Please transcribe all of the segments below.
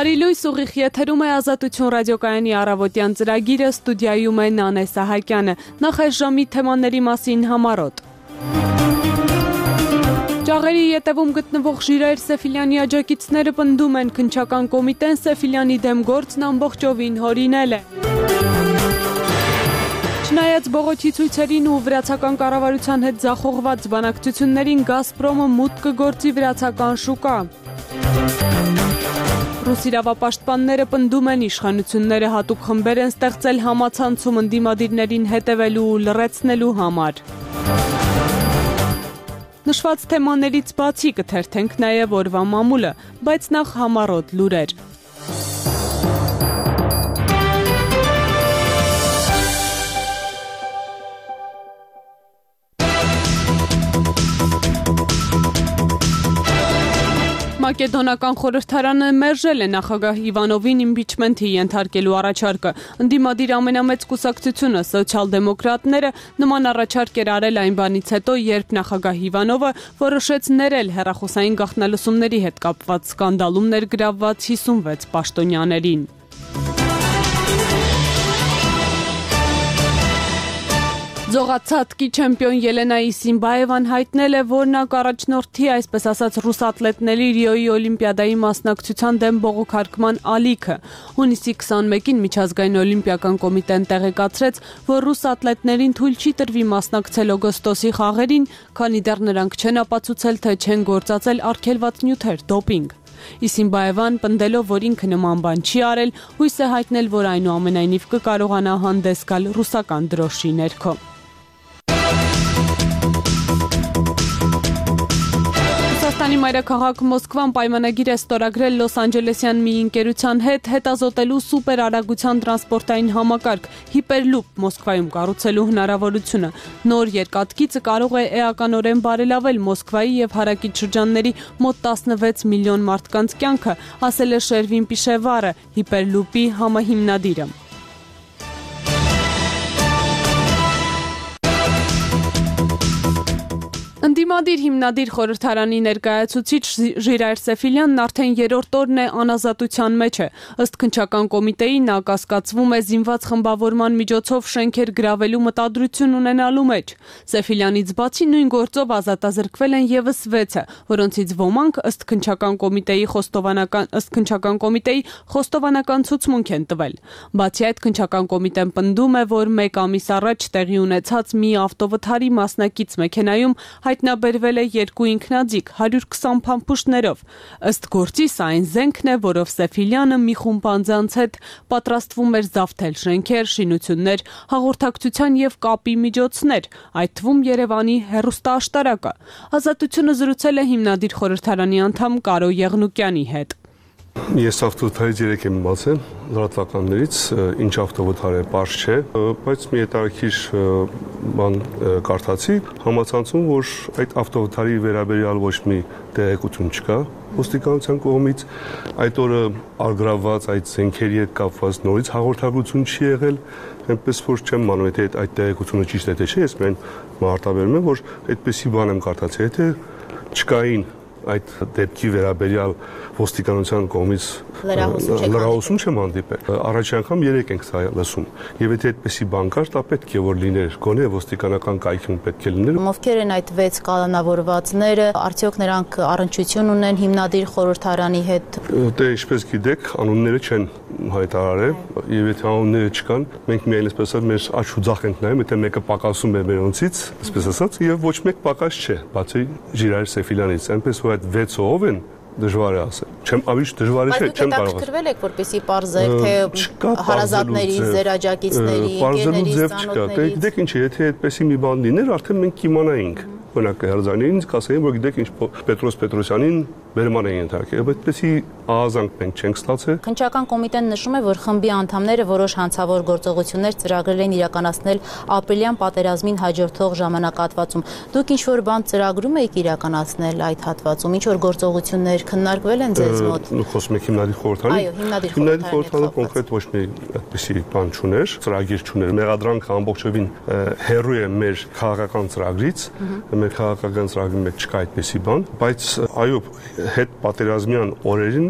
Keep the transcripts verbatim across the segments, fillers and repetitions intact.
Բարի լույս, ուղիղ եթերում է Ազատություն ռադիոկայանի առավոտյան ծրագիրը, ստուդիայում է Նանե Սահակյանը, նախ այս ժամի թեմաների մասին համառոտ։ Ճաղերի ետևում գտնվող Ժիրայր Սեֆիլյանի աջակիցները պնդում են, քննչական կոմիտեն Սեֆիլյանի դեմ գործն ամբողջովին հորինել է։ Չնայած բողոքի ցույցերին ու վրացական կառավարության հետ ձախողված բանակցություններին Գազպրոմը մուտք կգործի վրացական շուկա։ Ռուս իրավապաշտպանները պնդում են, իշխանությունները հատուկ խմբեր են ստեղծել համացանցում ընդդիմադիրներին հետևելու ու լռեցնելու համար։ Նշված թեմաներից բացի կթերթենք նաև օրվա մամուլը, բայց նախ համառոտ լուրեր։ Մակեդոնական խորհրդարանը մերժել է նախագահ Իվանովին իմպիչմենթի ենթարկելու առաջարկը։ Ընդդիմադիր ամենամեծ կուսակցությունը սոցիալ-դեմոկրատները նման առաջարկ էր արել այն բանից հետո, երբ նախագահ Իվանովը որոշեց ներել հեռախոսային գաղտնալսումների հետ կապված սկանդալում ներգրավված հիսունվեց պաշտոնյաներին։ Ձողացածկի չեմպիոն Ելենա Իսիմբաևան հայտնել է, որ նա կառաջնորդի, այսպես ասած, ռուս ատլետների Ռիոյի օլիմպիադայի մասնակցության դեմ բողոքարկման ալիքը։ Հունիսի քսանմեկին միջազգային օլիմպիական կոմիտեն տեղեկացրեց, որ ռուս ատլետներին թույլ չի տրվի մասնակցել օգոստոսի խաղերին, քանի դեռ նրանք չեն ապացուցել, թե չեն գործածել արգելված նյութեր, դոպինգ։ Իսիմբաևան պնդելով, որ ինքը նման բան չի արել, հույս է հայտնել, որ այնուամենայնիվ կկարողանա հանդես գալ ռուսական դրոշի ներքո։ Ռուսաստանի մայրաքաղաք Մոսկվան պայմանագիր է ստորագրել Լոս Անջելեսյան մի ընկերության հետ հետազոտելու սուպերարագության տրանսպորտային համակարգ Hyperloop Մոսկվայում կառուցելու հնարավորությունը։ Նոր երկաթգիծը կարող է էականորեն բարելավել Մոսկվայի եւ հարակից շրջանների մոտ տասնվեց միլիոն մարդկանց կյանքը, ասել է Շերվին Պիշևարը, Hyperloop-ի համահիմնադիրը։ Ընդդիմադիր հիմնադիր խորհրդարանի ներկայացուցիչ Ժիրայր Սեֆիլյանն արդեն երրորդ օրն է անազատության մեջ է։ Ըստ քննչական կոմիտեի նա կասկածվում է զինված խմբավորման միջոցով շենքեր գրավելու մտադրություն ունենալու մեջ։ Սեֆիլյանից բացի նույն գործով ազատազրկվել են ևս վեցը, որոնցից ոմանք ըստ քննչական կոմիտեի խոստովանական ըստ քննչական կոմիտեի խոստովանական ցուցմունք են տվել։ Բացի այդ, քննչական կոմիտեն պնդում է, որ մեկ ամիս առաջ տեղի ունեցած մի ավտովթարի մասնակից մեքենայում հայտնաբերվել է երկու ինքնաձիգ հարյուր քսան փամփուշտներով։ Ըստ գործի սա այն զենքն է, որով Սեֆիլյանը մի խումբ անձանց հետ պատրաստվում էր զավթել շենքեր, շինություններ, հաղորդակցության եւ կապի միջոցներ, այդ թվում Երևանի հեռուստաաշտարակը։ Ազատությունը զրուցել է հիմնադիր խորհրդարանի անդամ Կարո Եղնուկյանի հետ։ Ես ավտովթարից երեք եմ իմացել լրատվականներից, ինչ ավտովթար է, պարզ չէ, բայց մի հետաքրքիր բան կարդացի, համացանցում, որ այդ ավտովթարի վերաբերյալ ոչ մի տեղեկություն չկա ոստիկանության կողմից, այդ օրը արգրավված այդ զենքերի հետ կապված նորից հաղորդակցություն չի եղել, այնպես որ չեմ մանում, եթե այդ տեղեկությունը ճիշտ է թե չէ, ես մեն մարտաբերում եմ, որ այդպեսի բան եմ կարդացել, եթե չկային այդ դեպքի վերաբերյալ ոստիկանության կողմից լրահոսում չեմ հանդիպել։ Առաջին անգամ երեք ենք սա լսում։ Եվ եթե այդպեսի բան կար, դա պետք է որ լիներ, գոնե ոստիկանական կայքում պետք է լիներ։ Ովքեր են այդ վեց կալանավորվածները, արդյոք նրանք առնչություն ունեն հիմնադիր խորհրդարանի հետ։ Դե ինչպես գիտեք, անունները չեն հայտարարել, եւ եթե անունները չկան, մենք միայն այսպես ասած մեր աչք ու ձախ ենք նայում, եթե մեկը պակասում է մերոնցից, այսպես ասած, եւ ոչ մեկ պակաս չէ, բացի Ժիրայր Սեֆիլյանից, այնպես որ այդ վեցը ով են դժվար է ասել։ Չեմ ավելի դժվար է, չեմ կարող։ Բայց դուք հետաքրքրվել եք, որպեսզի պարզեք, թե հարազատների, ձեր աջակիցների, ընկերների, ծանոթների։ Գիտեք ինչ է, եթե այդպեսի մի բան լիներ, արդեն մենք կիմանայինք։ Օրինակ հերձաններին կասեին, որ գիտեք ինչ Պետրոս Պետրոսյանին բերման են ենթարկել, բայց այդպեսի ահազանգ մենք չենք ստացել։ Քննչական կոմիտեն նշում է, որ խմբի անդամները որոշ հանցավոր գործողություններ ծրագրել են իրականացնել ապրիլյան պատերազմին հաջորդող ժամանակահատվածում։ Դուք ինչ-որ բան ծրագրում եք իրականացնել այդ հատվածում, ինչ-որ գործողություններ քննարկվել են ձեզ մոտ։ Խոսում եք հիմնադիր խորհրդանի։ Այո, հիմնադիր հիմնադիր խորհրդանը կոնկրետ ոչ մի այդպեսի բան չուներ, ծրագիր չուներ։ Մեղադրանքը ամբողջովին հեռու է մեր քաղաքական ծրագրից, մեր քաղաքական ծրագրի մեջ չկա այդպեսի բան, բայց այո, հետ պատերազմյան օրերին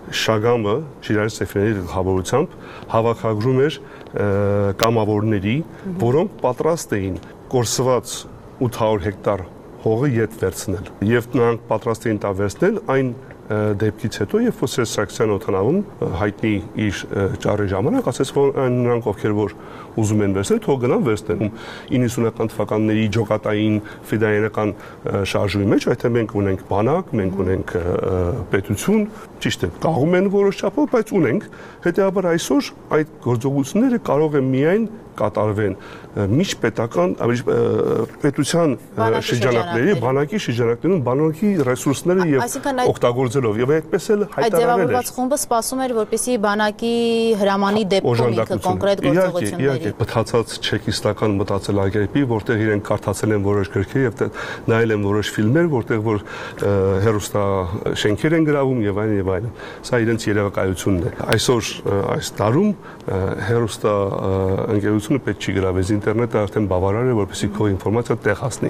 Շագամը Ժիրայր Սեֆիրյանի գլխավորությամբ հավաքագրում էր կամավորների, որոնք պատրաստ էին կորսված ութ հարյուր հեկտար հողը ետ վերցնել եւ նրանք պատրաստ էին դա վերցնել այն դեպքից հետո, երբ որ Սերժ Սարգսյանը օդանավում հայտնի իր ճառի ժամանակ, ասաց, որ նրանք ովքեր որ ուզում են վերցնել, թող գնան վերցնեն։ իննսունական թվականների ջոկատային ֆեդերալական շարժումի մեջ, այդ մենք ունենք բանակ, մենք ունենք պետություն, ճիշտ է, կաղում են որոշ չափով, բայց ունենք։ Հետեւաբար այսօր այդ գործողությունները կարող են միայն կատարվեն միջպետական պետության շրջանակների, բանակի շրջանակներում բանակի ռեսուրսները եւ օգտագործելով եւ այդպես էլ հայտարարել է։ Այդ ձևավորված խումբը սպասում էր, որպեսզի բանակի հրամանի դեպքում ինքը կոնկրետ գործողությունների։ Բթացած չեկիստական մտածելակերպի, որտեղ իրենք կարդացել են որոշ գրքեր եւ նայել են որոշ ֆիլմեր, որտեղ որ հերոստա շենքեր են գրավում եւ այլն եւ այլն։ Սա իրենց երևակայությունն է։ Այսօր այս տարում հերոստա ընկերությունը պետք չի գրավես, ինտերնետը արդեն բավարար է, որպեսզի քո ինֆորմացիա տեղ հասնի։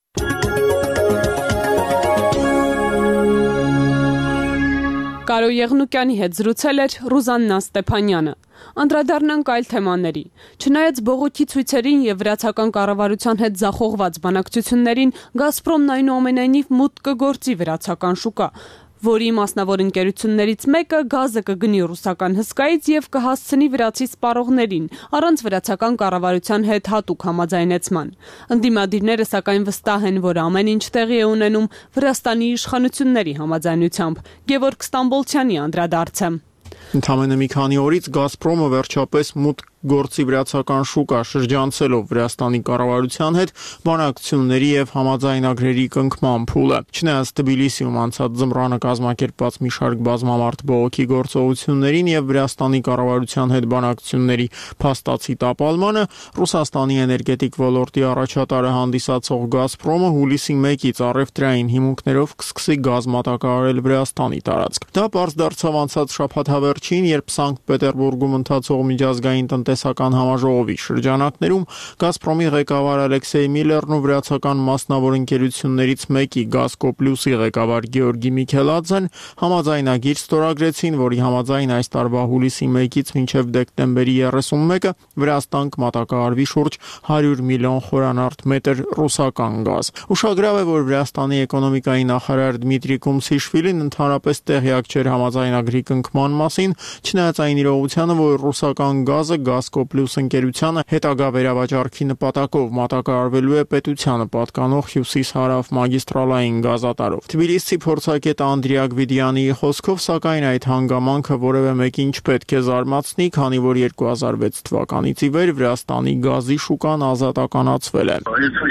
Կարո Եղնուկյանի հետ զրուցել էր Ռուզաննա Ստեփանյանը։ Անդրադառնանք այլ թեմաների։ Չնայած բողոքի ցույցերին եւ վրացական կառավարության հետ ձախողված բանակցություններին, Գազպրոմն այնուամենայնիվ մուտք կգործի վրացական շուկա, որի մասնավոր ընկերություններից մեկը գազը կգնի ռուսական հսկայից եւ կհասցնի վրացի սպառողներին, առանց վրացական կառավարության հետ հատուկ համաձայնեցման։ Ընդդիմադիրները սակայն վստահ են, որ ամեն ինչ տեղի է ունենում Վրաստանի իշխանությունների համաձայնությամբ։ Գևորգ Ստամբոլցյանի անդրադարձը։ Ընդամենը մի քանի օրից Գազպրոմը վերջապես մուտք գործի վրացական շուկա շրջանցելով Վրաստանի կառավարության հետ բանակցությունների եւ համաձայնագրերի կնքման փուլը։ Չնայած Թբիլիսիում անցած ձմռանը կազմակերպված մի շարք բազմամարդ բողոքի գործողություններին եւ Վրաստանի կառավարության հետ բանակցությունների փաստացի տապալմանը, Ռուսաստանի էներգետիկ ոլորտի առաջատարը հանդիսացող Գազպրոմը հուլիսի մեկից առևտրային հիմունքներով կսկսի գազ մատակարարել Վրաստանի տարածք։ Դա պարզ դարձավ անցած շաբաթավերջին, երբ Սանկտ Պետերբուրգում ընթացող միջազգային տնտեսական համաժողովի շրջանակներում Գազպրոմի ղեկավար Ալեքսեյ Միլերն ու վրացական մասնավոր ընկերություններից մեկի Գազկոպլյուսի ղեկավար Գեորգի Միքելաձեն համաձայնագիր ստորագրեցին, որի համաձայն այս տարվա հուլիսի մեկից մինչև դեկտեմբերի երեսունմեկը Վրաստան կմատակարարվի շուրջ հարյուր միլիոն խորանարդ մետր ռուսական գազ։ Ուշագրավ է, որ Վրաստանի էկոնոմիկայի նախարար Դմիտրի Կումցիշվիլին ընդհանրապես տեղյակ չէր համաձայնագրի կնքման մասին, չնայած այն իրողությանը, որ ռուսական գազը Գազկոպլյուս ընկերությանը հետագա վերավաճառքի նպատակով մատակարարվելու է պետությանը պատկանող հյուսիս-հարավ մագիստրալային գազատարով։ Թբիլիսի փորձագետ Անդրիա Գվիդյանի խոսքով, սակայն այդ հանգամանքը որևէ մեկին չպետք է զարմացնի, քանի որ երկու հազար վեց թվականից ի վեր Վրաստանի գազի շուկան ազատականացվել է։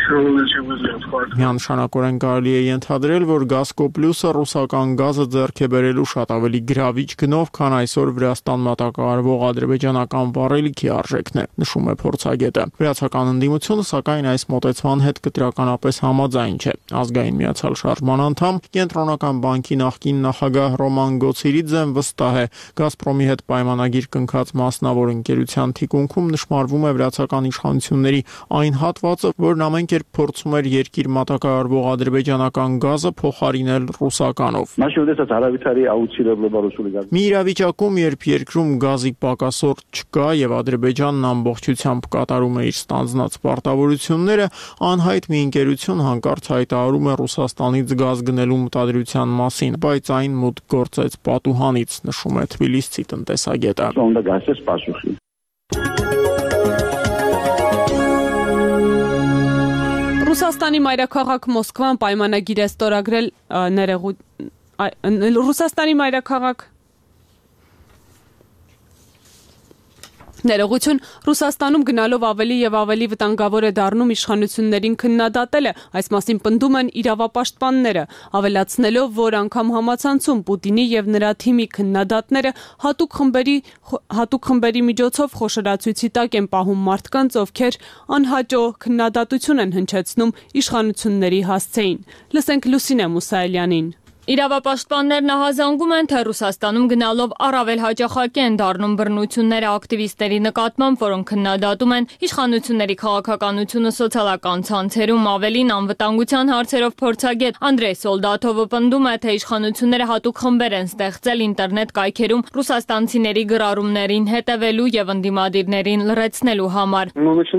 Միանշանակորեն կարելի է ենթադրել, որ Գազկոպլյուսը ռուսական գազը ձեռք է բերելու շատ ավելի գրավիչ գնով, քան այսօր Վրաստան մատակարարվող ադրբեջանական վառելիքի արժեքն է, նշում է փորձագետը։ Վրացական ընդդիմությունը սակայն այս մոտեցման հետ կտրականապես համաձայն չէ։ Ազգային միացյալ շարժման անդամ, Կենտրոնական բանկի նախկին նախագահ Ռոման Գոցիրիձեն վստահ է, Գազպրոմի հետ պայմանագիր կնքած մասնավոր ընկերության թիկունքում նշмарվում է վրացական իշխանությունների այն հատվածը, որն ամեն կերպ փորձում էր երկիր մատակարարվող ադրբեջանական գազը փոխարինել ռուսականով։ Մի իրավիճակում, երբ երկրում գազի պակասորդ չկա եւ Ադրբեջանն ամբողջությամբ կատարում է իր ստանձնած պարտավորությունները, անհայտ մի ընկերություն հանկարծ հայտարարում է Ռուսաստանից գազ գնելու մտադրության մասին, բայց այն մուտք գործեց պատուհանից, նշում է թբիլիսցի տնտեսագետը։ Ռուսաստանի մայրաքաղաք Մոսկվան պայմանագիր է ստորագրել ներողու Ռուսաստանի մայրաքաղաք Ներողություն, Ռուսաստանում գնալով ավելի եւ ավելի վտանգավոր է դառնում իշխանություններին քննադատելը, այս մասին պնդում են իրավապաշտպանները, ավելացնելով, որ անգամ համացանցում Պուտինի եւ նրա թիմի քննադատները հատուկ խմբերի հատուկ խմբերի միջոցով խոշորացույցի տակ են պահում մարդկանց, ովքեր անհաճո քննադատություն են հնչեցնում իշխանությունների հասցեին։ Լսենք Լուսինե Մուսայելյանին։ Իրավապաշտպաններն ահազանգում են, թե Ռուսաստանում գնալով առավել հաճախակի են դառնում բռնությունները ակտիվիստների նկատմամբ, որոնք քննադատում են իշխանությունների քաղաքականությունը սոցիալական ցանցերում, ավելին անվտանգության հարցերով փորձագետ Անդրեյ Սոլդաթովը պնդում է, թե իշխանությունները հատուկ խմբեր են ստեղծել ինտերնետ կայքերում ռուսաստանցիների գրառումներին հետևելու եւ ընդդիմադիրներին լրացնելու համար։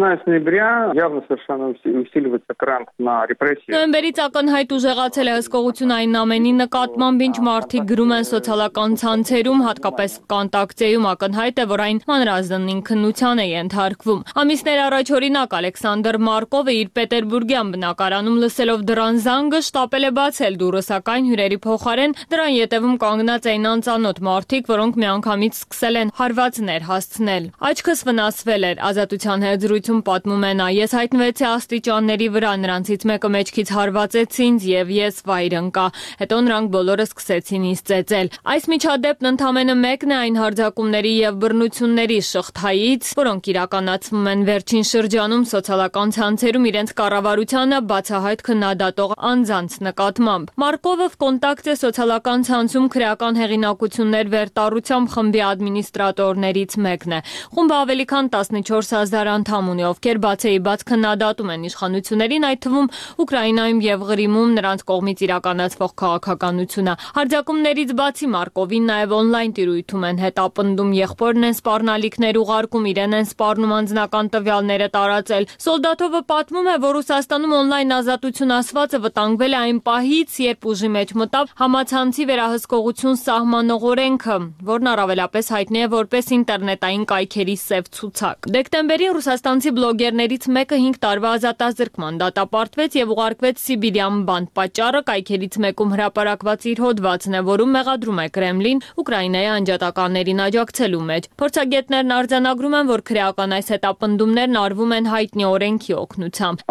Նոյեմբերից ակնհայտ ուժեղացել է հսկողություն այն ամենի նկատմամբ, ինչ մարդիկ գրում են սոցիալական ցանցերում, հատկապես VKontakte-ում ակնհայտ է, որ այն մանրազնին քննության է ենթարկվում։ Ամիսներ առաջ օրինակ Ալեքսանդր Մարկովը իր Պետերբուրգյան բնակարանում լսելով դրան զանգը շտապել է բացել դուռը, սակայն հյուրերի փոխարեն դրան ետևում կանգնած էին անծանոթ մարդիկ, որոնք միանգամից սկսել են հարվածներ հասցնել։ Աչքս վնասվել էր, Ազատության հետ զրույցում պատմում է նա, ես հայտնվեցի աստիճանների վրա, նրանցից մեկը մեջքից հարվածեց ինձ եւ ես վայր ընկա։ Հետո նրանք բոլորը սկսեցին ինձ ծեծել։ Այս միջադեպն ընդամենը մեկն է այն հարձակումների եւ բռնությունների շղթայից, որոնք իրականացվում են վերջին շրջանում սոցիալական ցանցերում իրենց կառավարությանը բացահայտ քննադատող անձանց նկատմամբ։ Մարկովը VKontakte սոցիալական ցանցում քրեական հեղինակություններ վերտառությամբ խմբի ադմինիստրատորներից մեկն է։ Խումբը ավելի քան տասնչորս հազար անդամ ունի, ովքեր բացեի բաց քննադատում են իշխանություններին, այդ թվում Ուկրաինայում եւ Ղրիմում նրանց կողմից իրականացվող քաղաքականությունը։ Հարձակումներից բացի Մարկովին նաև on-line տիրույթում են հետապնդում, եղբորն են սպառնալիքներ ուղարկում, իրեն են սպառնում անձնական տվյալները տարածել։ Սոլդաթովը պատմում է, որ Ռուսաստանում on-line ազատություն ասվածը վտանգվել է այն պահից, երբ ուժի մեջ մտավ համացանցի վերահսկողություն սահմանող օրենքը, որն առավելապես հայտնի է որպես ինտերնետային կայքերի սև ցուցակ։ Դեկտեմբերին ռուսաստանցի բլոգերներից մեկը հինգ տարվա ազատազրկման դատապարտվեց եւ ուղարկվեց Սիբիրյան բանտ։ Պատճառը կայքերից մեկում հրապարակված իր հոդվածն է, որում մեղադրում է Կրեմլին Ուկրաինայի անջատականներին աջակցելու մեջ։ Փորձագետներն արձանագրում են, որ քրեական այս հետապնդումներն արվում են հայտնի օրենքի օգնությամբ։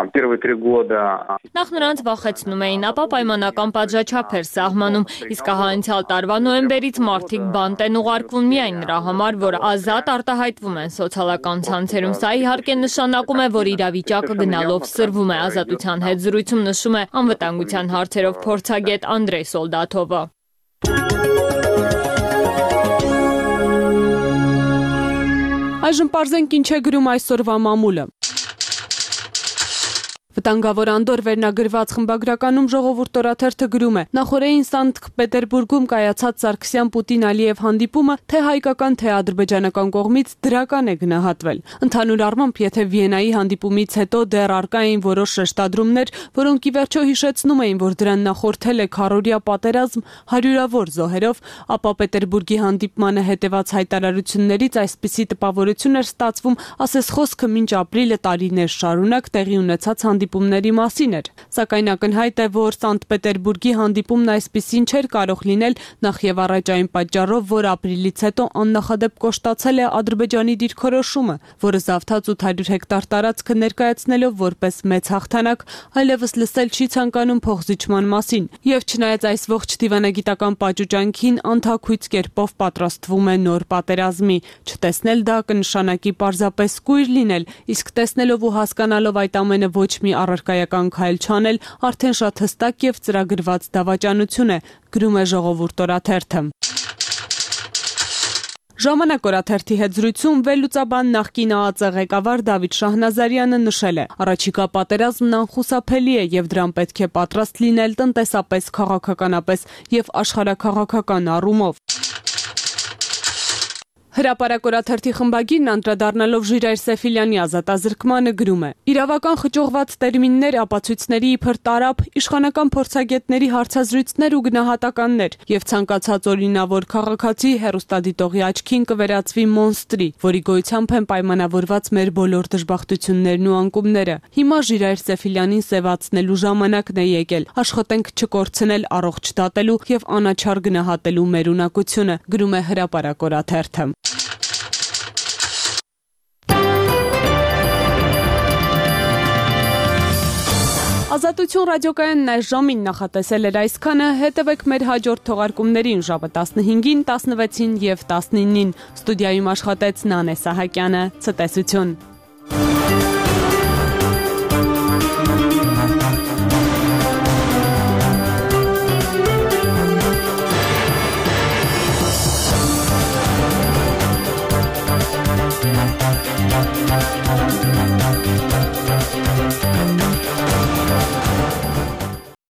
Նախ նրանց վախեցնում էին, ապա պայմանական պատժաչափեր սահմանում, իսկ ահա անցյալ տարվա նոյեմբերից մարդիկ բանտ են ուղարկվում միայն նրա համար, որ ազատ արտահայտվում են սոցիալական ցանցերում։ Սա իհարկե նշանակում է, որ իրավիճակը գնալով սրվում է։ Ազատության հետ զրույցում նշում է անվտանգության հարցերով փորձագետ Անդրեյ Սոլդաթովը։ Այժմ պարզենք ինչ է գրում այսօրվա մամուլը։ Վտանգավոր անդոր վերնագրված խմբագրականում Ժողովուրդ օրաթերթը գրում է. նախորդին Սանկտ Պետերբուրգում կայացած Սարգսյան-Պուտին-Ալիև հանդիպումը թե հայկական, թե ադրբեջանական կողմից դրական է գնահատվել։ Ընդհանուր առմամբ, եթե Վիեննայի հանդիպումից հետո դեռ առկա էին որոշ շեշտադրումներ, որոնք ի վերջո հիշեցնում էին, որ դրան նախորդել է քառօրյա պատերազմ հարյուրավոր զոհերով, ապա Պետերբուրգի հանդիպմանը հետևած հայտարարություններից այսպիսի տպավորություն էր ստացվում, ասես խոսքը մինչ ապրիլը տարիներ շարունակ տեղի ունեցած հանդիպումների մասին էր, սակայն ակնհայտ է, որ Սանկտ Պետերբուրգի հանդիպումն այսպիսին չէր կարող լինել նախ եւ առաջ այն պատճառով, որ ապրիլից հետո աննախադեպ կոշտացել է Ադրբեջանի դիրքորոշումը, որը զավթած ութ հարյուր հեկտար տարածքը ներկայացնելով որպես մեծ հաղթանակ, այլևս լսել չի ցանկանում փոխզիջման մասին, եւ չնայած այս ողջ դիվանագիտական պաճուճանքին անթաքույց կերպով պատրաստվում է նոր պատերազմի, չտեսնել դա կնշանակի պարզապես կույր լինել, իսկ տեսնելով ու հասկանալով այդ ամենը ոչ մի առարկայական քայլ չանել, արդեն շատ հստակ եւ ծրագրված դավաճանություն է, գրում է Ժողովուրդ օրաթերթը։ Ժամանակ օրաթերթի հետ զրույցում վերլուծաբան նախկին ԱԱԾ ղեկավար Դավիթ Շահնազարյանը նշել է. առաջիկա պատերազմն անխուսափելի է եւ դրան պետք է պատրաստ լինել տնտեսապես, քաղաքականապես եւ աշխարհաքաղաքական առումով։ Հրապարակ օրաթերթի խմբագիրն անդրադառնալով Ժիրայր Սեֆիլյանի ազատազրկմանը գրում է. իրավական խճողված տերմիններ, ապացույցների իբր տարափ, իշխանական փորձագետների հարցազրույցներ ու գնահատականներ եւ ցանկացած օրինավոր քաղաքացի հեռուստադիտողի աչքին կվերածվի մոնստրի, որի գոյությամբ են պայմանավորված մեր բոլոր դժբախտություններն ու անկումները։ Հիմա Ժիրայր Սեֆիլյանին սևացնելու ժամանակն է եկել։ Աշխատենք չկորցնել առողջ դատելու եւ անաչառ գնահատելու մեր ունակությունը, գրում է Հրապարակ օրաթերթը։ Ազատություն ռադիոկայանն այս ժամին նախատեսել էր այսքանը, հետևեք մեր հաջորդ թողարկումներին ժամը տասնհինգին, տասնվեցին եւ տասնինին։ Ստուդիայում աշխատեց Նանե Սահակյանը։ Ցտեսություն։